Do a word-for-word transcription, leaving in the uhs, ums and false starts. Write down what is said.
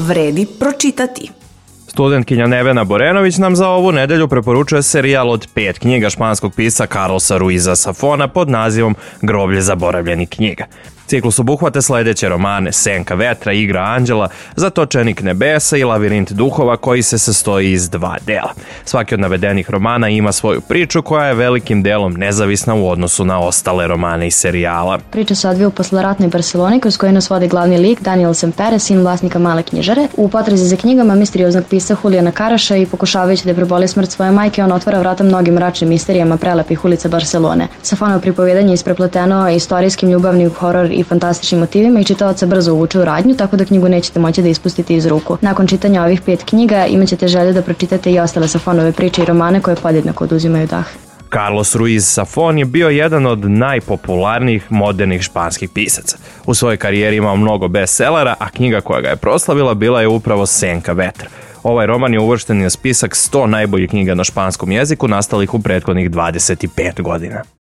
vredi pročitati. Studentkinja Nevena Borenović nam za ovu nedelju preporučuje serijal od pet knjiga španskog pisca Carlosa Ruiza Zafona pod nazivom Groblje zaboravljenih knjiga. Ciklus obuhvata sledeće romane Senka vetra, Igra anđela, Zatočenik nebesa i Lavirint duhova koji se sastoji iz dva dela. Svaki od navedenih romana ima svoju priču koja je velikim delom nezavisna u odnosu na ostale romane i serijala. Priča se odvija u posleratnoj Barceloni kroz koju nas vodi glavni lik Daniel Sempere, sin vlasnika male knjižare. U potrazi za knjigama misterioznog pisca Julijana Karaša i pokušavajući da preboli smrt svoje majke, on otvara vrata mnogim mračnim misterijama prelepih ulica Barcelone. Zafonovo pripovedanje je isprepleteno istorijskim, ljubavnim, horor i fantastičnim motivima i čitaoca brzo uvuče u radnju, tako da knjigu nećete moći da ispustite iz ruku. Nakon čitanja ovih pet knjiga imaćete želju da pročitate i ostale Zafonove priče i romane koje podjednako oduzimaju dah. Carlos Ruiz Zafón je bio jedan od najpopularnijih modernih španskih pisaca. U svojoj karijeri imao mnogo bestsellera, a knjiga koja ga je proslavila bila je upravo Senka vetra. Ovaj roman je uvršten na spisak sto najboljih knjiga na španskom jeziku nastalih u prethodnih dvadeset pet godina.